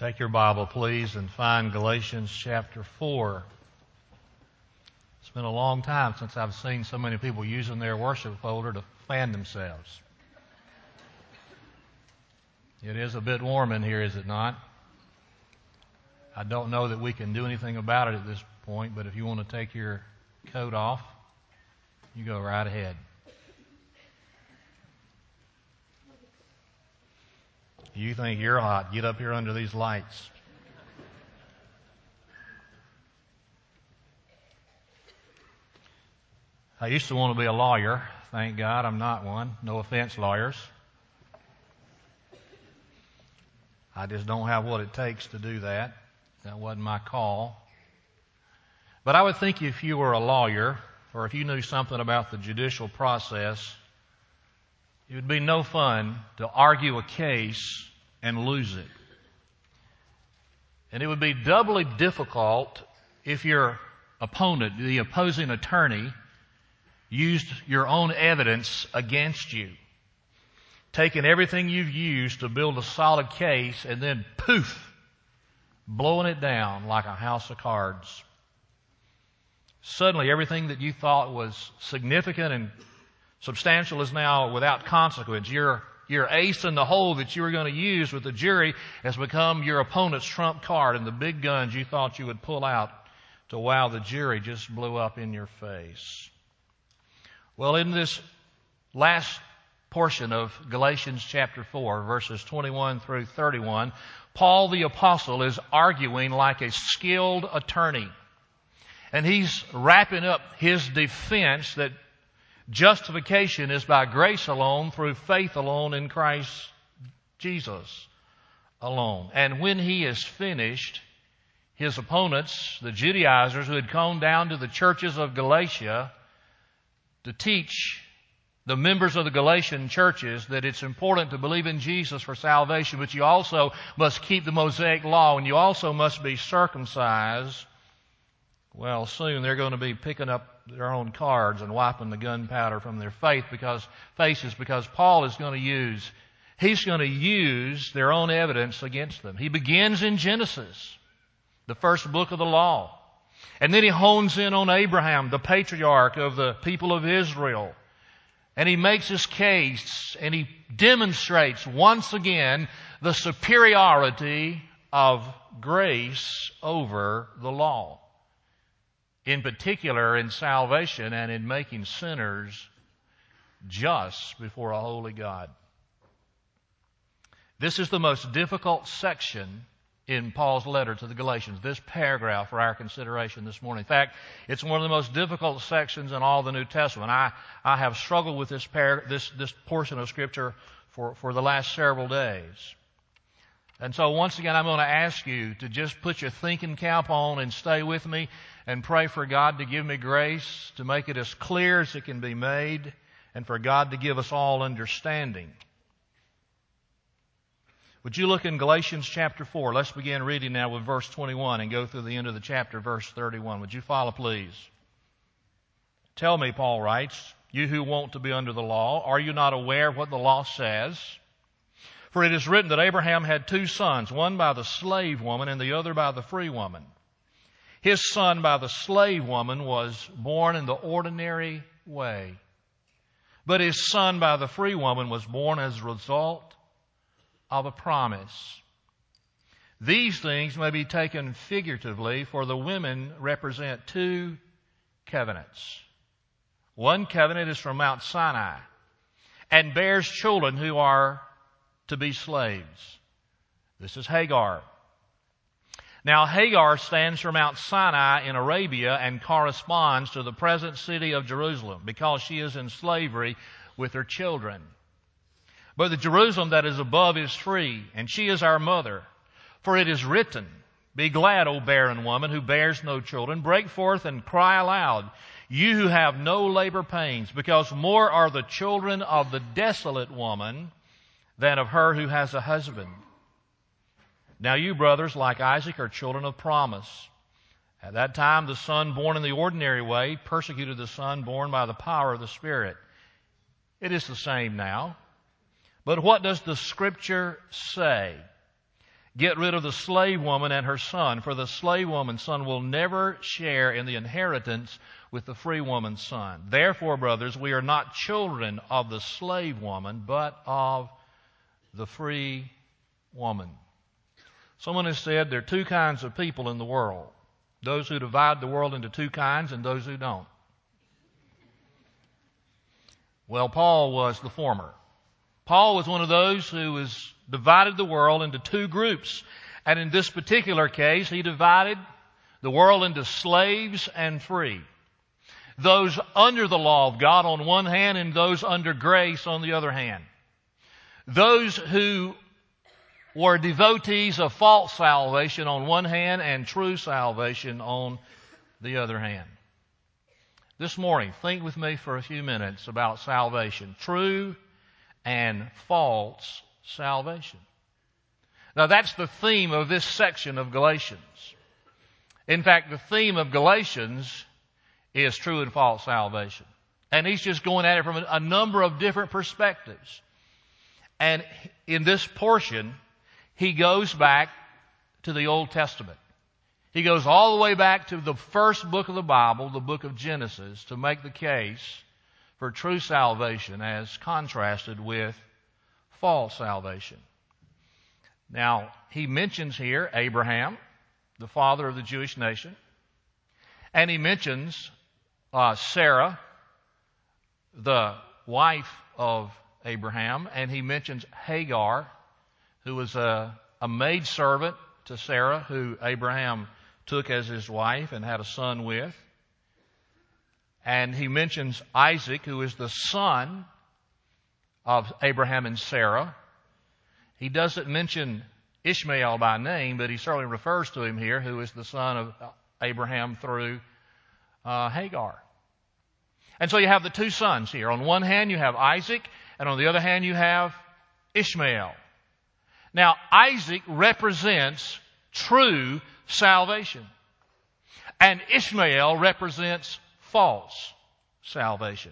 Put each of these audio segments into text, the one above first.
Take your Bible, please, and find Galatians chapter 4. It's been a long time since I've seen so many people using their worship folder to fan themselves. It is a bit warm in here, is it not? I don't know that we can do anything about it at this point, but if you want to take your coat off, you go right ahead. You think you're hot, get up here under these lights. I used to want to be a lawyer. Thank God I'm not one. No offense, lawyers. I just don't have what it takes to do that. That wasn't my call. But I would think if you were a lawyer, or if you knew something about the judicial process, it would be no fun to argue a case and lose it. And it would be doubly difficult if your opponent, the opposing attorney, used your own evidence against you. Taking everything you've used to build a solid case and then poof, blowing it down like a house of cards. Suddenly everything that you thought was significant and substantial is now without consequence. Your ace in the hole that you were going to use with the jury has become your opponent's trump card, and the big guns you thought you would pull out to wow the jury just blew up in your face. Well, in this last portion of Galatians chapter 4, verses 21 through 31, Paul the Apostle is arguing like a skilled attorney. And he's wrapping up his defense that justification is by grace alone, through faith alone, in Christ Jesus alone. And when he is finished, his opponents, the Judaizers who had gone down to the churches of Galatia to teach the members of the Galatian churches that it's important to believe in Jesus for salvation, but you also must keep the Mosaic law and you also must be circumcised. Well, soon they're going to be picking up their own cards and wiping the gunpowder from their faces because Paul is going to use their own evidence against them. He begins in Genesis, the first book of the law. And then he hones in on Abraham, the patriarch of the people of Israel. And he makes his case and he demonstrates once again the superiority of grace over the law. In particular, in salvation and in making sinners just before a holy God. This is the most difficult section in Paul's letter to the Galatians, this paragraph for our consideration this morning. In fact, it's one of the most difficult sections in all the New Testament. I have struggled with this portion of Scripture for the last several days. And so once again, I'm going to ask you to just put your thinking cap on and stay with me and pray for God to give me grace to make it as clear as it can be made and for God to give us all understanding. Would you look in Galatians chapter 4? Let's begin reading now with verse 21 and go through the end of the chapter, verse 31. Would you follow, please? Tell me, Paul writes, you who want to be under the law, are you not aware of what the law says? For it is written that Abraham had two sons, one by the slave woman and the other by the free woman. His son by the slave woman was born in the ordinary way, but his son by the free woman was born as a result of a promise. These things may be taken figuratively, for the women represent two covenants. One covenant is from Mount Sinai and bears children who are to be slaves. This is Hagar. Now Hagar stands for Mount Sinai in Arabia and corresponds to the present city of Jerusalem because she is in slavery with her children. But the Jerusalem that is above is free, and she is our mother. For it is written, be glad, O barren woman who bears no children. Break forth and cry aloud, you who have no labor pains, because more are the children of the desolate woman than of her who has a husband. Now you, brothers, like Isaac, are children of promise. At that time, the son born in the ordinary way persecuted the son born by the power of the Spirit. It is the same now. But what does the Scripture say? Get rid of the slave woman and her son, for the slave woman's son will never share in the inheritance with the free woman's son. Therefore, brothers, we are not children of the slave woman, but of the free woman. Someone has said there are two kinds of people in the world. Those who divide the world into two kinds and those who don't. Well, Paul was the former. Paul was one of those who has divided the world into two groups. And in this particular case, he divided the world into slaves and free. Those under the law of God on one hand and those under grace on the other hand. Those who were devotees of false salvation on one hand and true salvation on the other hand. This morning, think with me for a few minutes about salvation. True and false salvation. Now that's the theme of this section of Galatians. In fact, the theme of Galatians is true and false salvation. And he's just going at it from a number of different perspectives. And in this portion, he goes back to the Old Testament. He goes all the way back to the first book of the Bible, the book of Genesis, to make the case for true salvation as contrasted with false salvation. Now, he mentions here Abraham, the father of the Jewish nation, and he mentions Sarah, the wife of Abraham, and he mentions Hagar, who was a maidservant to Sarah, who Abraham took as his wife and had a son with. And he mentions Isaac, who is the son of Abraham and Sarah. He doesn't mention Ishmael by name, but he certainly refers to him here, who is the son of Abraham through Hagar. And so you have the two sons here. On one hand, you have Isaac, and on the other hand, you have Ishmael. Now, Isaac represents true salvation, and Ishmael represents false salvation.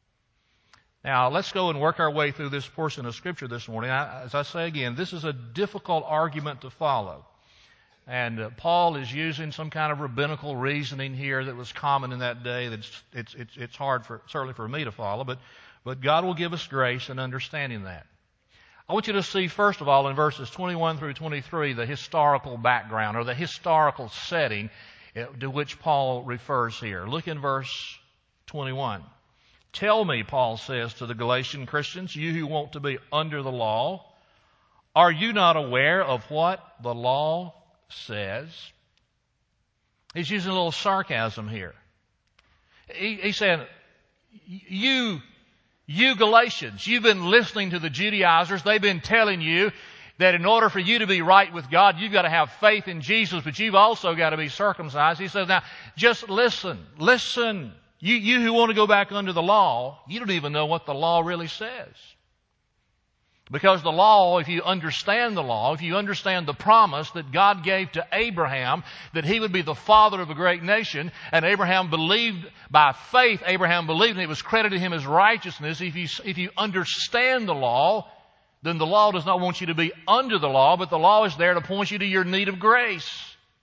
Now, let's go and work our way through this portion of Scripture this morning. As I say again, this is a difficult argument to follow. And Paul is using some kind of rabbinical reasoning here that was common in that day. It's hard, certainly for me to follow, but God will give us grace in understanding that. I want you to see, first of all, in verses 21 through 23, the historical background or the historical setting to which Paul refers here. Look in verse 21. Tell me, Paul says to the Galatian Christians, you who want to be under the law, are you not aware of what the law says? He's using a little sarcasm here. He's saying, you Galatians, you've been listening to the Judaizers. They've been telling you that in order for you to be right with God, you've got to have faith in Jesus, but you've also got to be circumcised. He says, now, just listen. You who want to go back under the law, you don't even know what the law really says. Because the law, if you understand the law, if you understand the promise that God gave to Abraham, that he would be the father of a great nation, and Abraham believed by faith, Abraham believed and it was credited to him as righteousness. If you understand the law, then the law does not want you to be under the law, but the law is there to point you to your need of grace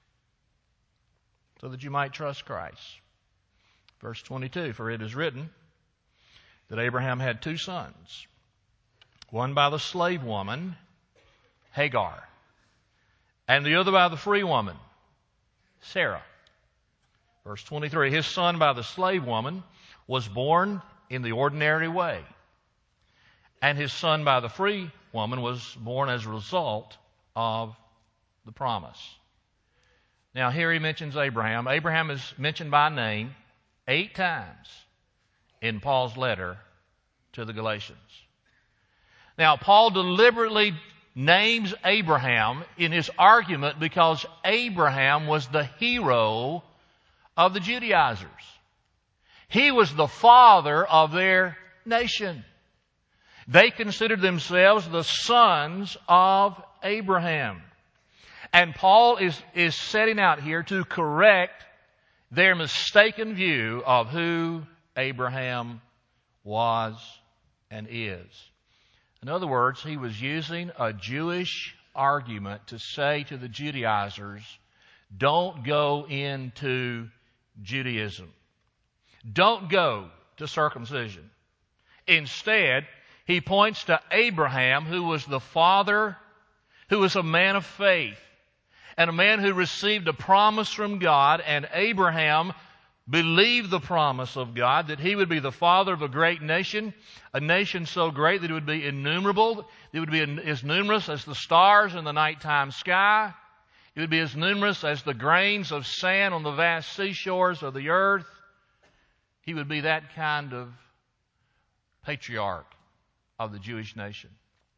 so that you might trust Christ. Verse 22, for it is written that Abraham had two sons, one by the slave woman, Hagar, and the other by the free woman, Sarah. Verse 23, his son by the slave woman was born in the ordinary way, and his son by the free woman was born as a result of the promise. Now here he mentions Abraham. Abraham is mentioned by name 8 times in Paul's letter to the Galatians. Now, Paul deliberately names Abraham in his argument because Abraham was the hero of the Judaizers. He was the father of their nation. They considered themselves the sons of Abraham. And Paul is setting out here to correct their mistaken view of who Abraham was and is. In other words, he was using a Jewish argument to say to the Judaizers, don't go into Judaism. Don't go to circumcision. Instead, he points to Abraham, who was the father, who was a man of faith, and a man who received a promise from God, and Abraham believed the promise of God that he would be the father of a great nation, a nation so great that it would be innumerable, it would be as numerous as the stars in the nighttime sky, it would be as numerous as the grains of sand on the vast seashores of the earth. He would be that kind of patriarch of the Jewish nation.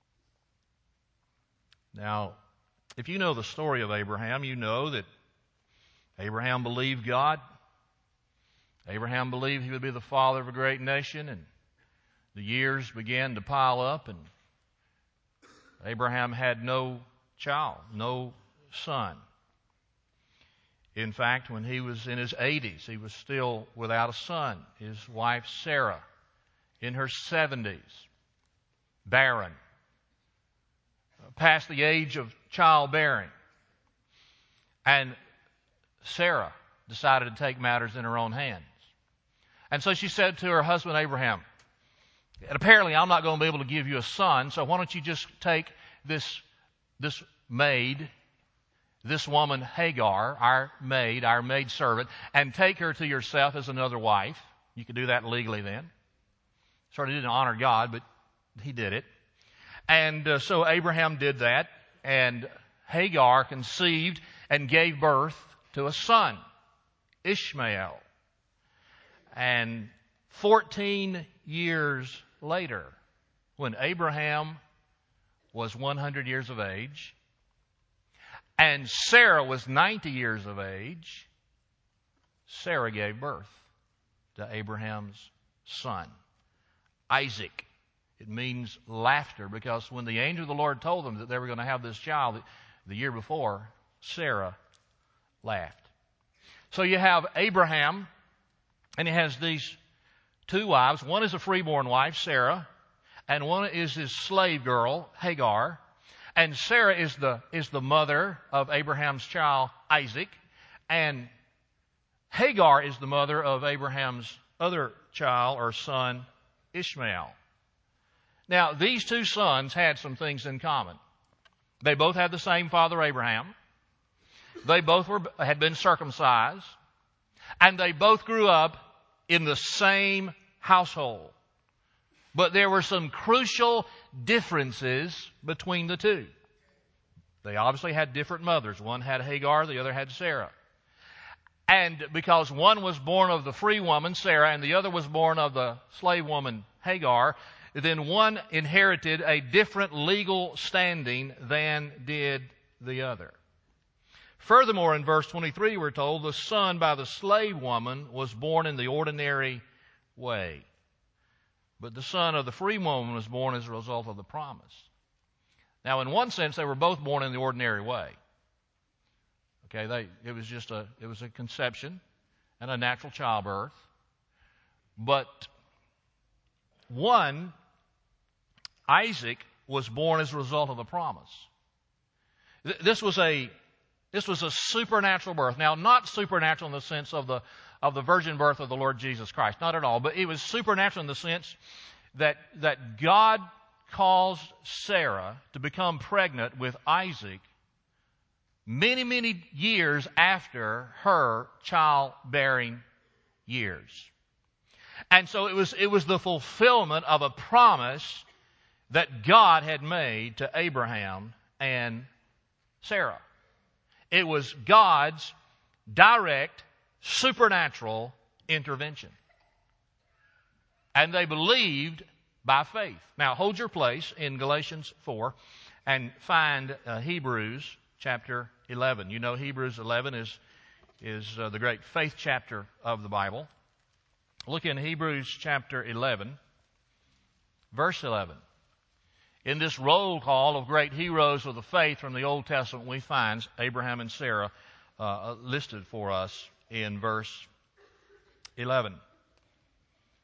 Now, if you know the story of Abraham, you know that Abraham believed God. Abraham believed he would be the father of a great nation, and the years began to pile up, and Abraham had no child, no son. In fact, when he was in his 80s, he was still without a son. His wife Sarah, in her 70s, barren, past the age of childbearing. And Sarah decided to take matters in her own hands. And so she said to her husband Abraham, and apparently I'm not going to be able to give you a son, so why don't you just take this maid, this woman Hagar, our maid servant, and take her to yourself as another wife. You could do that legally then. Sort of didn't honor God, but he did it. And so Abraham did that, and Hagar conceived and gave birth to a son, Ishmael. And 14 years later, when Abraham was 100 years of age, and Sarah was 90 years of age, Sarah gave birth to Abraham's son, Isaac. It means laughter, because when the angel of the Lord told them that they were going to have this child the year before, Sarah laughed. So you have Abraham, and he has these two wives. One is a freeborn wife, Sarah, and one is his slave girl, Hagar. And Sarah is the mother of Abraham's child, Isaac. And Hagar is the mother of Abraham's other child or son, Ishmael. Now, these two sons had some things in common. They both had the same father, Abraham. They both had been circumcised. And they both grew up in the same household. But there were some crucial differences between the two. They obviously had different mothers. One had Hagar, the other had Sarah. And because one was born of the free woman, Sarah, and the other was born of the slave woman, Hagar, then one inherited a different legal standing than did the other. Furthermore, in verse 23, we're told the son by the slave woman was born in the ordinary way. But the son of the free woman was born as a result of the promise. Now, in one sense, they were both born in the ordinary way. Okay, it was a conception and a natural childbirth. But one, Isaac, was born as a result of the promise. This was a supernatural birth. Now, not supernatural in the sense of the virgin birth of the Lord Jesus Christ. Not at all. But it was supernatural in the sense that God caused Sarah to become pregnant with Isaac many, many years after her childbearing years. And so it was the fulfillment of a promise that God had made to Abraham and Sarah. It was God's direct, supernatural intervention. And they believed by faith. Now, hold your place in Galatians 4 and find Hebrews chapter 11. You know Hebrews 11 is the great faith chapter of the Bible. Look in Hebrews chapter 11, verse 11. In this roll call of great heroes of the faith from the Old Testament, we find Abraham and Sarah listed for us in verse 11.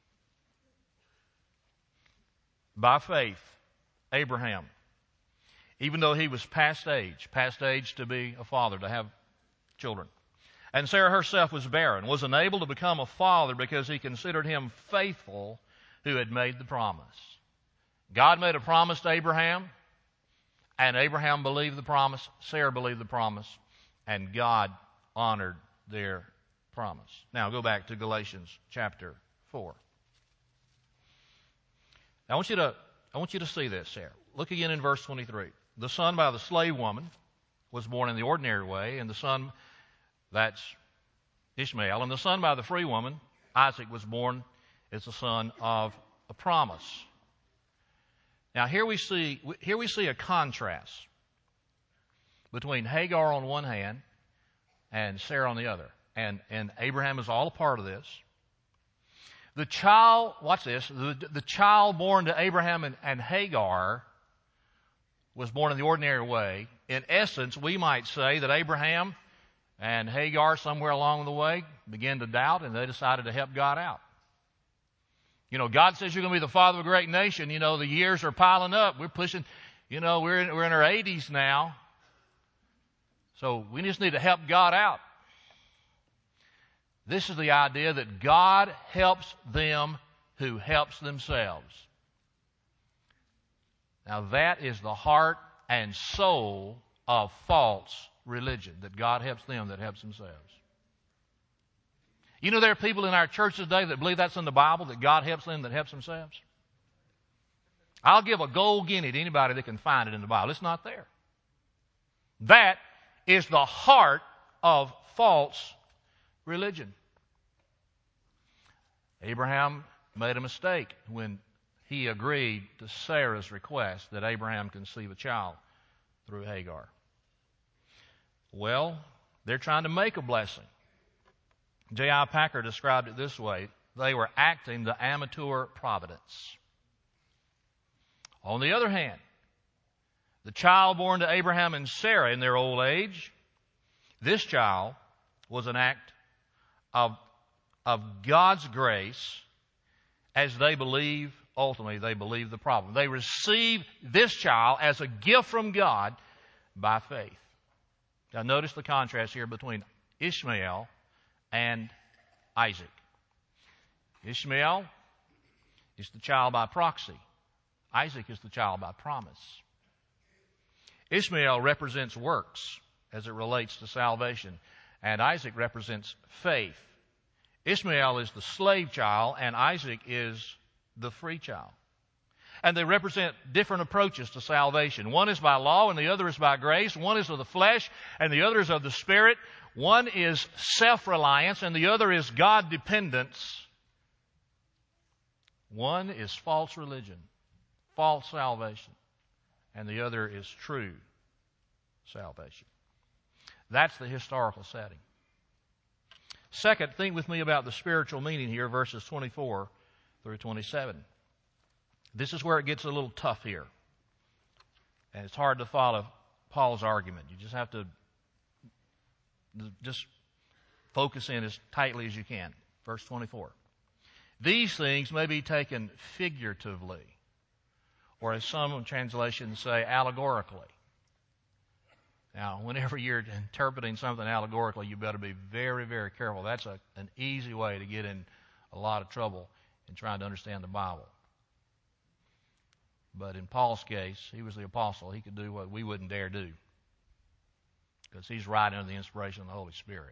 By faith, Abraham, even though he was past age to be a father, to have children. And Sarah herself was barren, was unable to become a father because he considered him faithful who had made the promise. God made a promise to Abraham, and Abraham believed the promise, Sarah believed the promise, and God honored their promise. Now go back to Galatians chapter 4. Now I want you to see this here. Look again in verse 23. The son by the slave woman was born in the ordinary way, and the son, that's Ishmael, and the son by the free woman, Isaac, was born as the son of a promise. Now here we see a contrast between Hagar on one hand and Sarah on the other. And Abraham is all a part of this. The child, watch this, the child born to Abraham and Hagar was born in the ordinary way. In essence, we might say that Abraham and Hagar, somewhere along the way, began to doubt, and they decided to help God out. You know, God says you're going to be the father of a great nation. You know, the years are piling up. We're pushing, you know, we're in our 80s now. So we just need to help God out. This is the idea that God helps them who helps themselves. Now that is the heart and soul of false religion, that God helps them that helps themselves. You know, there are people in our church today that believe that's in the Bible, that God helps them that helps themselves. I'll give a gold guinea to anybody that can find it in the Bible. It's not there. That is the heart of false religion. Abraham made a mistake when he agreed to Sarah's request that Abraham conceive a child through Hagar. Well, they're trying to make a blessing. J.I. Packer described it this way: they were acting the amateur providence. On the other hand, the child born to Abraham and Sarah in their old age, this child was an act of God's grace, as they believe, ultimately they believe the problem. They receive this child as a gift from God by faith. Now notice the contrast here between Ishmael and Isaac. Ishmael is the child by proxy. Isaac is the child by promise. Ishmael represents works as it relates to salvation, and Isaac represents faith. Ishmael is the slave child, and Isaac is the free child. And they represent different approaches to salvation. One is by law, and the other is by grace. One is of the flesh, and the other is of the Spirit. One is self-reliance, and the other is God-dependence. One is false religion, false salvation, and the other is true salvation. That's the historical setting. Second, think with me about the spiritual meaning here, verses 24 through 27. This is where it gets a little tough here. And it's hard to follow Paul's argument. You just have to just focus in as tightly as you can. Verse 24. These things may be taken figuratively, or as some translations say, allegorically. Now, whenever you're interpreting something allegorically, you better be very, very careful. That's an easy way to get in a lot of trouble in trying to understand the Bible. But in Paul's case, he was the apostle. He could do what we wouldn't dare do, because he's writing under the inspiration of the Holy Spirit.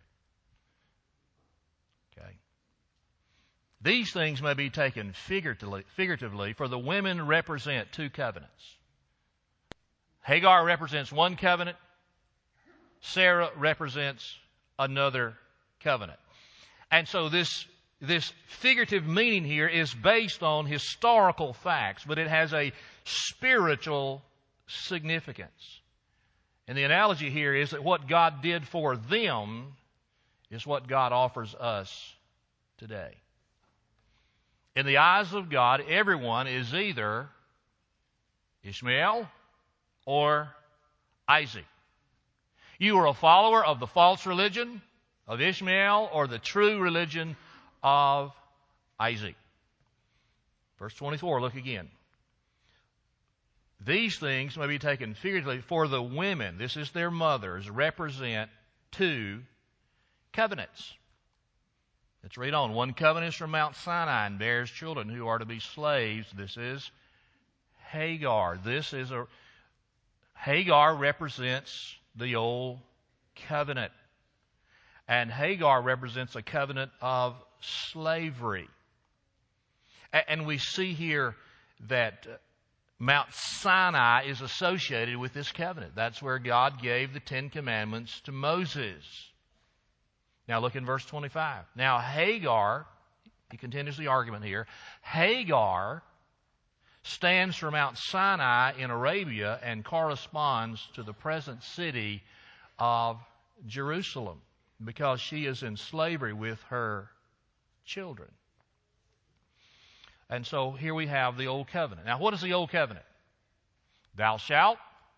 Okay. These things may be taken figuratively, for the women represent two covenants. Hagar represents one covenant. Sarah represents another covenant. And so this figurative meaning here is based on historical facts, but it has a spiritual significance. And the analogy here is that what God did for them is what God offers us today. In the eyes of God, everyone is either Ishmael or Isaac. You are a follower of the false religion of Ishmael or the true religion of Isaac. Verse 24, look again. These things may be taken figuratively, for the women, this is their mothers, represent two covenants. Let's read on. One covenant is from Mount Sinai and bears children who are to be slaves. This is Hagar. Hagar represents the old covenant. And Hagar represents a covenant of slavery. And we see here that Mount Sinai is associated with this covenant. That's where God gave the Ten Commandments to Moses. Now look in verse 25. Now Hagar, he continues the argument here, Hagar stands for Mount Sinai in Arabia and corresponds to the present city of Jerusalem because she is in slavery with her children. And so here we have the Old Covenant. Now what is the Old Covenant? Thou shalt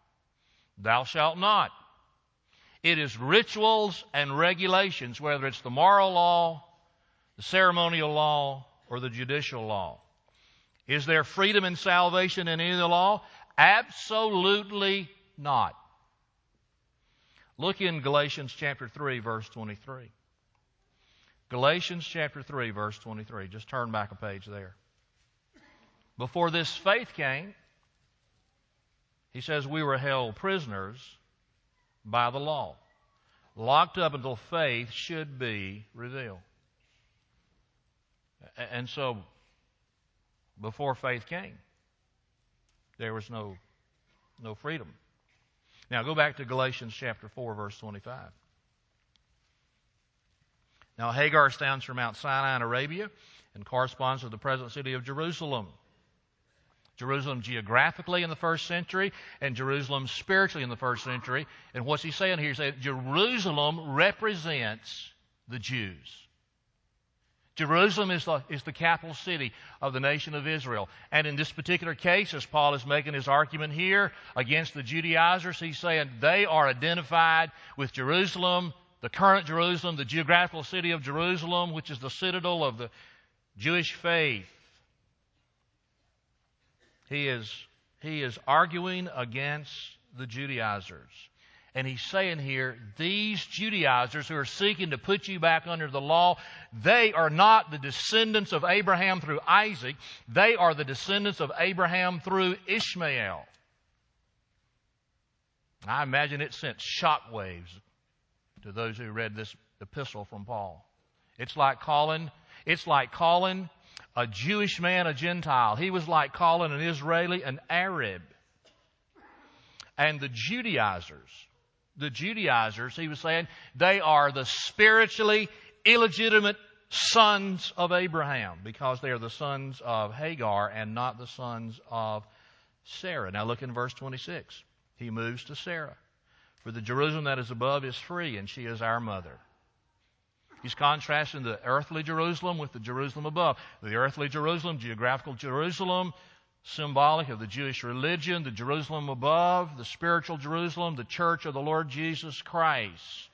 not. It is rituals and regulations, whether it's the moral law, the ceremonial law, or the judicial law. Is there freedom and salvation in any of the law? Absolutely not. Look in Galatians chapter 3, verse 23. Galatians chapter 3, verse 23. Just turn back a page there. Before this faith came, he says we were held prisoners by the law, locked up until faith should be revealed. And so, before faith came, there was no freedom. Now go back to Galatians chapter 4, verse 25. Now Hagar stands for Mount Sinai in Arabia and corresponds to the present city of Jerusalem. Jerusalem geographically in the first century and Jerusalem spiritually in the first century. And what's he saying here? He's saying Jerusalem represents the Jews. Jerusalem is the capital city of the nation of Israel. And in this particular case, as Paul is making his argument here against the Judaizers, he's saying they are identified with Jerusalem, the current Jerusalem, the geographical city of Jerusalem, which is the citadel of the Jewish faith. He is arguing against the Judaizers. And he's saying here, these Judaizers who are seeking to put you back under the law, they are not the descendants of Abraham through Isaac. They are the descendants of Abraham through Ishmael. I imagine it sent shockwaves to those who read this epistle from Paul. It's like calling a Jewish man a Gentile. He was like calling an Israeli an Arab. And the Judaizers, he was saying, they are the spiritually illegitimate sons of Abraham because they are the sons of Hagar and not the sons of Sarah. Now look in verse 26. He moves to Sarah. For the Jerusalem that is above is free, and she is our mother. He's contrasting the earthly Jerusalem with the Jerusalem above. The earthly Jerusalem, geographical Jerusalem, symbolic of the Jewish religion. The Jerusalem above, the spiritual Jerusalem, the church of the Lord Jesus Christ.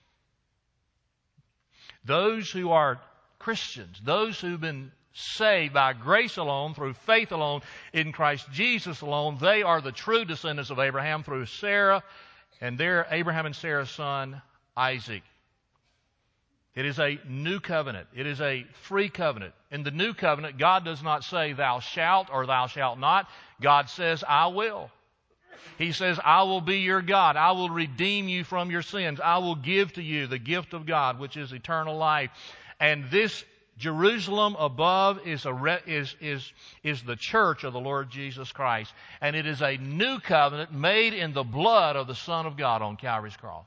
Those who are Christians, those who've been saved by grace alone, through faith alone, in Christ Jesus alone, they are the true descendants of Abraham through Sarah, and they're Abraham and Sarah's son, Isaac. It is a new covenant. It is a free covenant. In the new covenant, God does not say, thou shalt or thou shalt not. God says, I will. He says, I will be your God. I will redeem you from your sins. I will give to you the gift of God, which is eternal life. And this Jerusalem above is the church of the Lord Jesus Christ. And it is a new covenant made in the blood of the Son of God on Calvary's cross.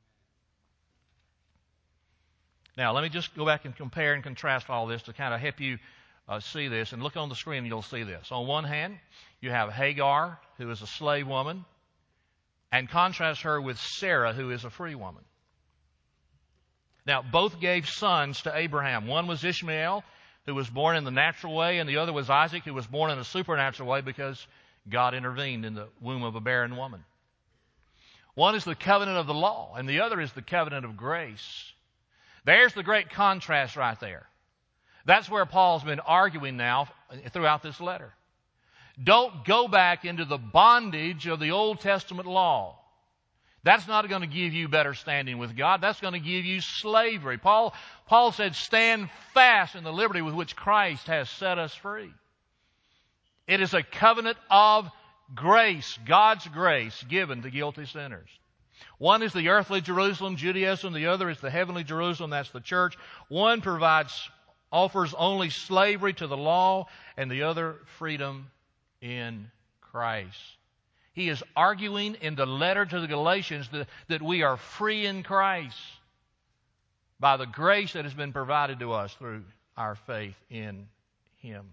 Now, let me just go back and compare and contrast all this to kind of help you see this. And look on the screen and you'll see this. On one hand, you have Hagar, who is a slave woman, and contrast her with Sarah, who is a free woman. Now, both gave sons to Abraham. One was Ishmael, who was born in the natural way, and the other was Isaac, who was born in a supernatural way because God intervened in the womb of a barren woman. One is the covenant of the law, and the other is the covenant of grace. There's the great contrast right there. That's where Paul's been arguing now throughout this letter. Don't go back into the bondage of the Old Testament law. That's not going to give you better standing with God. That's going to give you slavery. Paul said, stand fast in the liberty with which Christ has set us free. It is a covenant of grace, God's grace given to guilty sinners. One is the earthly Jerusalem, Judaism. The other is the heavenly Jerusalem, that's the church. One offers only slavery to the law, and the other freedom in Christ. He is arguing in the letter to the Galatians that we are free in Christ by the grace that has been provided to us through our faith in Him.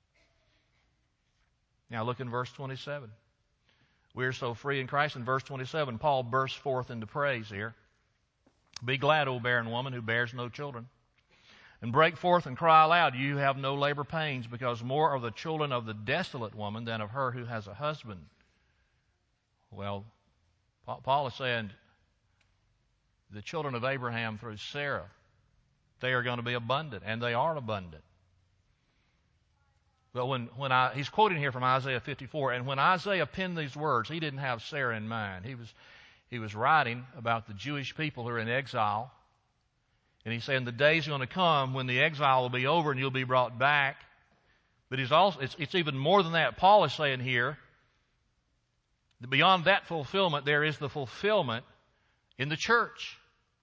Now look in verse 27. We are so free in Christ. In verse 27, Paul bursts forth into praise here. Be glad, O barren woman who bears no children, and break forth and cry aloud, you have no labor pains, because more are the children of the desolate woman than of her who has a husband. Well, Paul is saying the children of Abraham through Sarah, they are going to be abundant, and they are abundant. But he's quoting here from Isaiah 54, and when Isaiah penned these words, he didn't have Sarah in mind. He was writing about the Jewish people who are in exile, and he's saying the day's going to come when the exile will be over and you'll be brought back. But it's even more than that. Paul is saying here, beyond that fulfillment, there is the fulfillment in the church.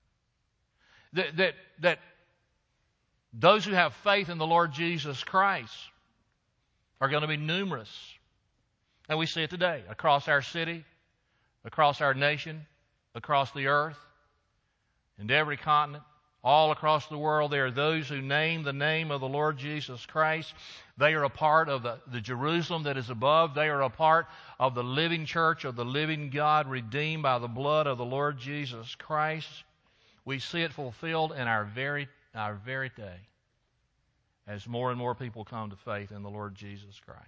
That those who have faith in the Lord Jesus Christ are going to be numerous. And we see it today across our city, across our nation, across the earth, and every continent, all across the world. There are those who name the name of the Lord Jesus Christ. They are a part of the Jerusalem that is above. They are a part of the living church of the living God, redeemed by the blood of the Lord Jesus Christ. We see it fulfilled in our very day as more and more people come to faith in the Lord Jesus Christ.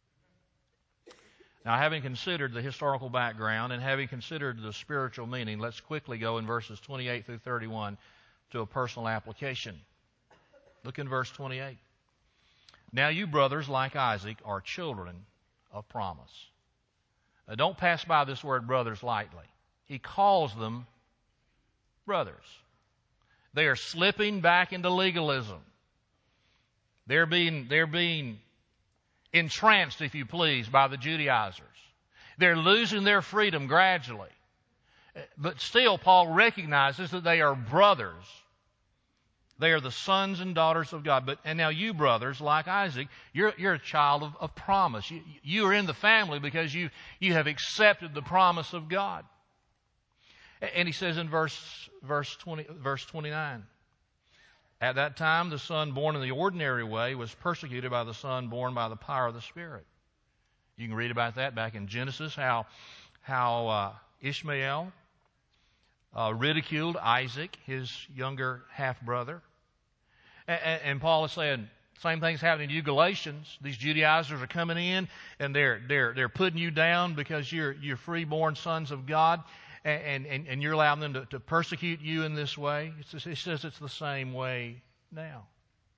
Now, having considered the historical background and having considered the spiritual meaning, let's quickly go in verses 28 through 31 to a personal application. Look in verse 28. Now you brothers, like Isaac, are children of promise. Now, don't pass by this word brothers lightly. He calls them brothers. They are slipping back into legalism. They're being entranced, if you please, by the Judaizers. They're losing their freedom gradually. But still, Paul recognizes that they are brothers. They are the sons and daughters of God. And now you brothers, like Isaac, you're a child of promise. You are in the family because you have accepted the promise of God. And he says in verse 29, at that time the son born in the ordinary way was persecuted by the son born by the power of the Spirit. You can read about that back in Genesis, how Ishmael ridiculed Isaac, his younger half-brother. And Paul is saying, same thing's happening to you Galatians. These Judaizers are coming in, and they're putting you down because you're free-born sons of God, and you're allowing them to persecute you in this way. He says it's the same way now.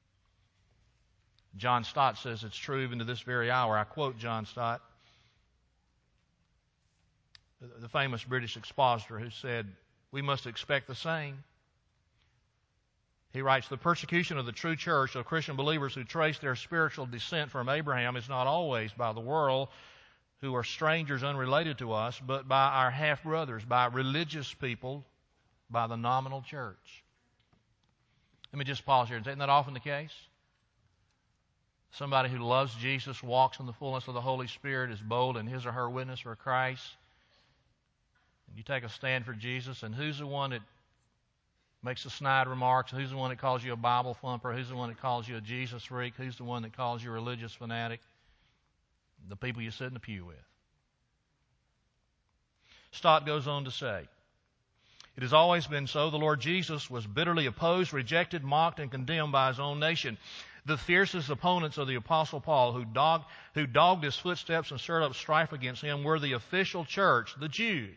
John Stott says it's true even to this very hour. I quote John Stott, the famous British expositor, who said, we must expect the same. He writes, the persecution of the true church of Christian believers who trace their spiritual descent from Abraham is not always by the world, who are strangers unrelated to us, but by our half-brothers, by religious people, by the nominal church. Let me just pause here. Isn't that often the case? Somebody who loves Jesus, walks in the fullness of the Holy Spirit, is bold in his or her witness for Christ. And you take a stand for Jesus, and who's the one that makes the snide remarks? Who's the one that calls you a Bible thumper? Who's the one that calls you a Jesus freak? Who's the one that calls you a religious fanatic? The people you sit in the pew with. Stott goes on to say, it has always been so. The Lord Jesus was bitterly opposed, rejected, mocked, and condemned by his own nation. The fiercest opponents of the Apostle Paul, who dogged his footsteps and stirred up strife against him, were the official church, the Jews.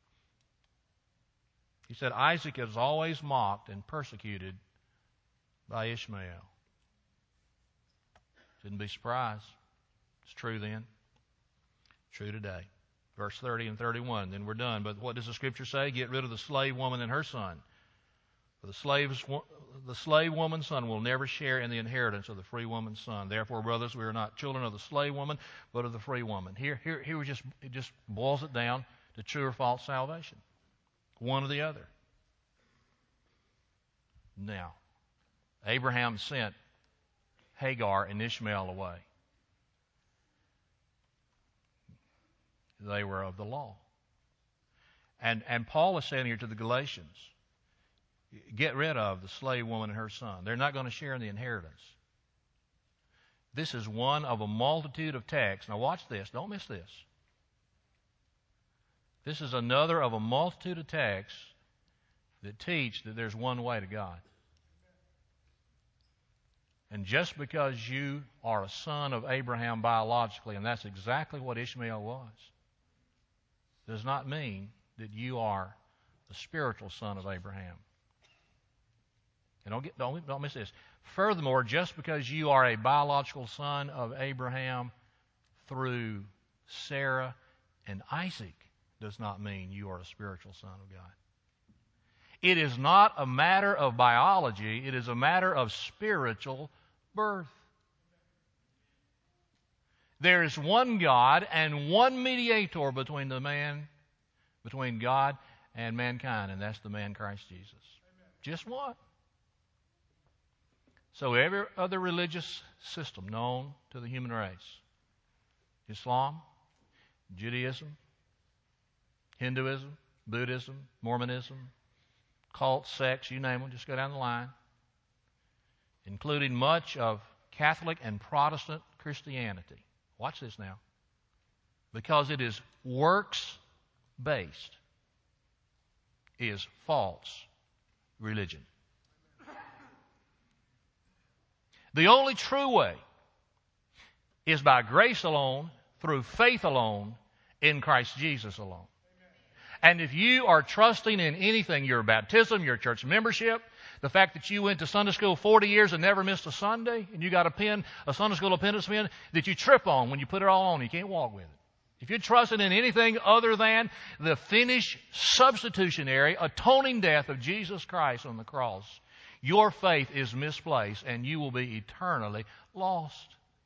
He said, Isaac is always mocked and persecuted by Ishmael. Shouldn't be surprised. It's true then. True today. Verse 30 and 31, then we're done. But what does the Scripture say? Get rid of the slave woman and her son. For the slave woman's son will never share in the inheritance of the free woman's son. Therefore, brothers, we are not children of the slave woman, but of the free woman. Here it just boils it down to true or false salvation. One or the other. Now, Abraham sent Hagar and Ishmael away. They were of the law. And Paul is saying here to the Galatians, get rid of the slave woman and her son. They're not going to share in the inheritance. This is one of a multitude of texts. Now watch this. Don't miss this. This is another of a multitude of texts that teach that there's one way to God. And just because you are a son of Abraham biologically, and that's exactly what Ishmael was, does not mean that you are the spiritual son of Abraham. And don't miss this. Furthermore, just because you are a biological son of Abraham through Sarah and Isaac does not mean you are a spiritual son of God. It is not a matter of biology. It is a matter of spiritual birth. There is one God and one mediator between God and mankind, and that's the man Christ Jesus. Just one. So every other religious system known to the human race, Islam, Judaism, Hinduism, Buddhism, Mormonism, cults, sects, you name them, just go down the line, including much of Catholic and Protestant Christianity. Watch this now. Because it is works-based, is false religion. The only true way is by grace alone, through faith alone, in Christ Jesus alone. And if you are trusting in anything, your baptism, your church membership, the fact that you went to Sunday school 40 years and never missed a Sunday, and you got a Sunday school appendix pin that you trip on when you put it all on, you can't walk with it. If you're trusting in anything other than the finished substitutionary atoning death of Jesus Christ on the cross, your faith is misplaced and you will be eternally lost.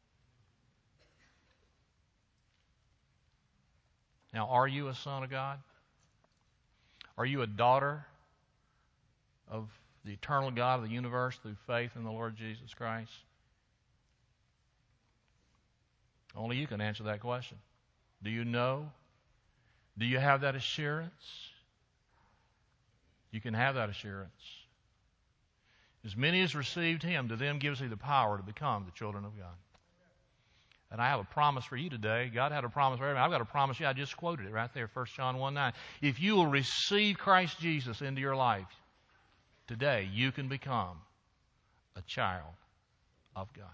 Now, are you a son of God? Are you a daughter of the eternal God of the universe through faith in the Lord Jesus Christ? Only you can answer that question. Do you know? Do you have that assurance? You can have that assurance. As many as received Him, to them gives He the power to become the children of God. And I have a promise for you today. God had a promise for everybody. I've got a promise for you. I just quoted it right there, 1 John 1:9. If you will receive Christ Jesus into your life, today you can become a child of God.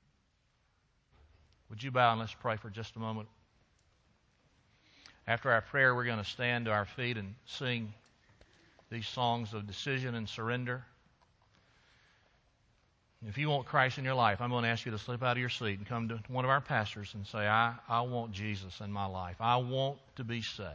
Would you bow and let's pray for just a moment? After our prayer, we're going to stand to our feet and sing these songs of decision and surrender. If you want Christ in your life, I'm going to ask you to slip out of your seat and come to one of our pastors and say, I want Jesus in my life. I want to be saved.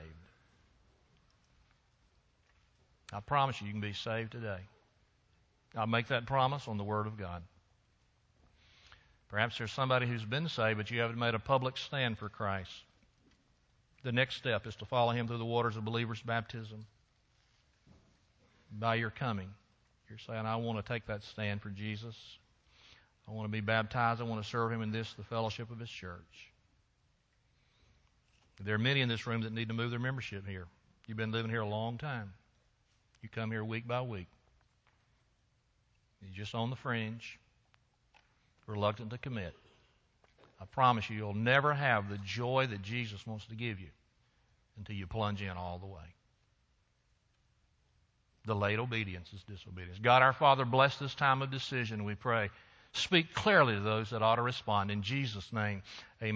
I promise you can be saved today. I'll make that promise on the Word of God. Perhaps there's somebody who's been saved, but you haven't made a public stand for Christ. The next step is to follow Him through the waters of believer's baptism. By your coming, you're saying, I want to take that stand for Jesus. I want to be baptized. I want to serve Him in this, the fellowship of His church. There are many in this room that need to move their membership here. You've been living here a long time. You come here week by week. You're just on the fringe, reluctant to commit. I promise you, you'll never have the joy that Jesus wants to give you until you plunge in all the way. Delayed obedience is disobedience. God our Father, bless this time of decision, we pray. Speak clearly to those that ought to respond. In Jesus' name, amen.